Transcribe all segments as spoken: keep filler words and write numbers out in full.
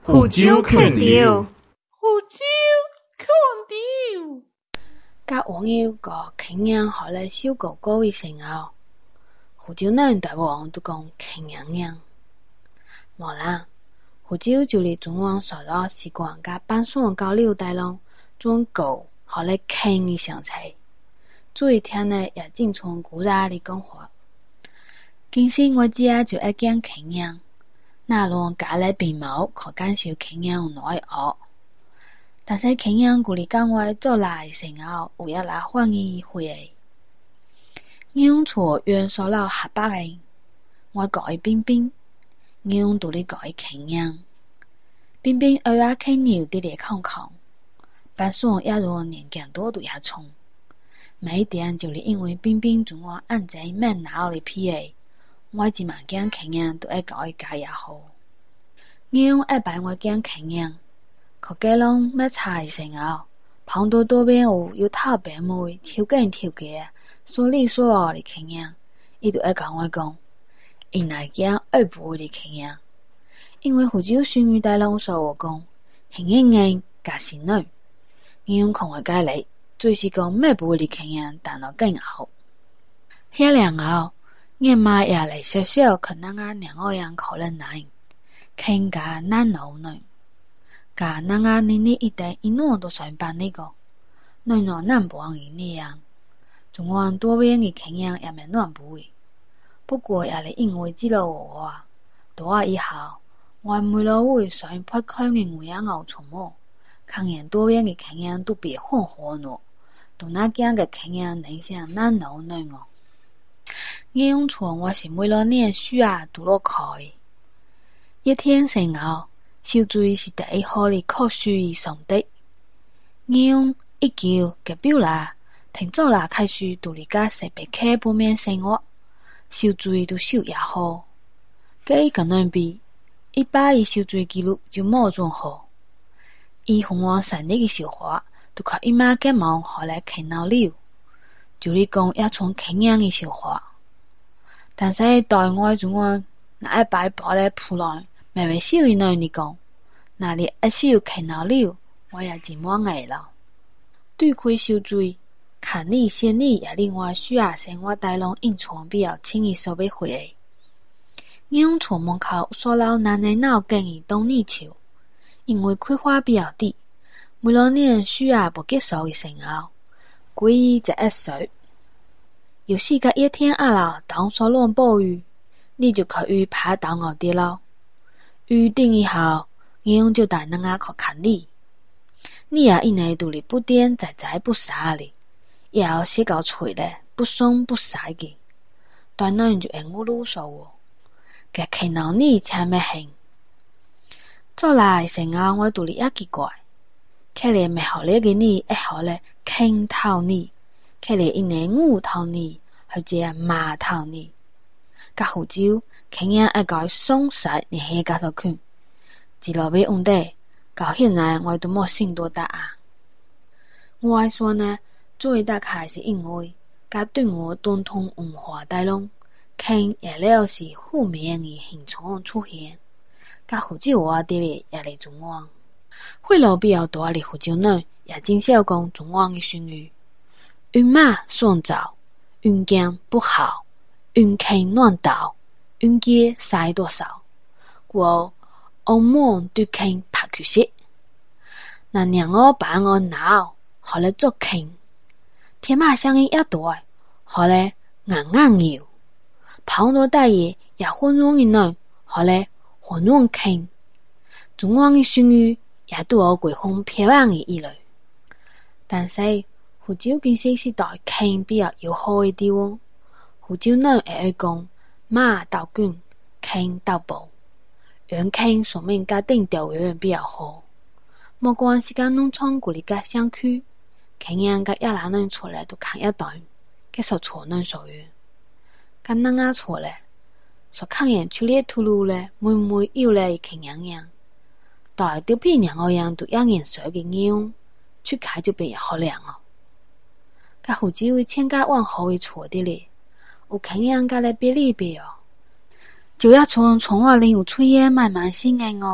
胡椒啃掉， 胡椒啃掉。 甲网友个啃样好咧小狗狗的时候，胡椒人大王都讲啃样样。无啦，胡椒就是中王所到习惯甲板蒜交流带拢，种狗好咧啃的香菜。做一天呢，也正从古早里讲话。今时我只就爱讲啃样。那拢家咧鼻毛可感受啃样有哪会学，但是啃样古里讲话做来时候有一来欢喜回诶。我厝原所老下巴诶，我讲伊冰冰，我独立讲伊啃样，冰冰耳仔啃牛伫咧空空，板蒜也如年纪多都也冲，每一点就是因为冰冰从我按在慢脑里皮诶。我即晚间啃样都爱搞伊家也好，我爱摆我间啃样，可计拢要查的时候，旁多多边有有头白妹挑紧挑嘅，说理说哦的啃样，伊都爱讲我讲，伊那间二不会的啃样，因为胡椒熏鱼带拢说我讲，很硬硬加鲜女，我用看我家里，最是讲咩不会的啃样，但我更好，遐两后。我妈也来小小看咱个两个人可能难，看个难熬呢，个咱个年龄一代一诺都算办那个，内诺难不往伊那样，中央多边的看样也没乱不会，不过也来因为知道我啊，多啊以后，我每老会算不看的我样熬出么，看见多边的看样都别混合喏，都那样的看样能像难熬呢哦。我用厝我是每了年需要读落考的。一天时候，小水是第一号的考试的上的。我用一球嘅表啦，挺早啦开始独立家设备课不免生活，小水都修也好。跟伊个人比，一百的小水记录就冇种好。伊和我生日的小花，都靠伊妈嘅忙好来看到了，就是讲要从啃样的小花。但是对我中我那一摆包咧铺来，微微笑一内你讲，那里一笑看到了，我也真满意了。对开小水，看你先你也另外需要生活带拢印象比较轻易收尾回诶。用厝门口所老男人闹建议东泥桥，因为开花比较低，每两年需要不结束的时候，规伊就一水。有时个一天阿老当所乱暴雨，你就可以爬到我地咯。雨定以后，我就带人家去看你。你也因为独立不颠在在不杀哩，也要写到嘴咧，不松不晒嘅。但那人就会我啰嗦我，嘅看到你才没行。早来成日我独立也奇怪，看嚟未好咧嘅你，一好咧傾透你。看来因为牛头呢，或者马头呢，甲胡椒，看样爱搞松晒，你喺家头看，只落尾问题，到现在我都冇信多答案。我爱说呢，最大概是因为，甲对我传统文化带拢，看也了是负面的现象出现，甲胡椒我哋咧也嚟中央，会老比较多的胡椒呢，也真少讲中央的训语。运马顺走，运江不好，运坑乱倒，运街塞多少？我澳门对坑拍去些，那让我把我脑，好来做坑，天马相应一多，好来硬硬摇，旁多大爷也混乱的呢，好来混乱坑，中央的训语也都有鬼风飘扬的意类，但是。胡椒其实是对坑比较友好的地方。胡椒呢会爱讲马到卷，坑到步，原坑上面加定调永远比较好。莫管是甲农村古里甲乡区，坑样甲亚兰人出来都看一段，给所错人所愿。甲咱家错咧，所看见出列土路咧，每每有咧坑样样，但丢片两个样都一颜色嘅样，出开就变好亮哦。甲胡椒会千家万户的错的咧，有肯样甲咧别离别哦，就要从从我领有炊烟慢慢心眼哦，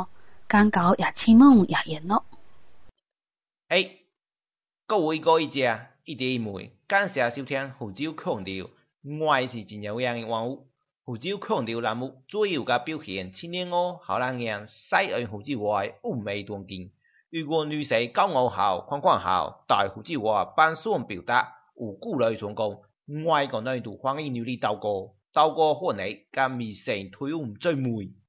講到也清悶也熱鬧。 誒，各位各位姐，一弟一妹，感謝收聽福州腔調，我是真有樣嘅玩物。福州腔調欄目最有嘅表現，青年我好人樣西岸福州話嘅嫵媚動靜。如果女士教我後，看看後，大福州話版雙表達，有故來上講，我個難度歡迎你嚟鬥歌，鬥歌歡喜，甲迷成推唔最美。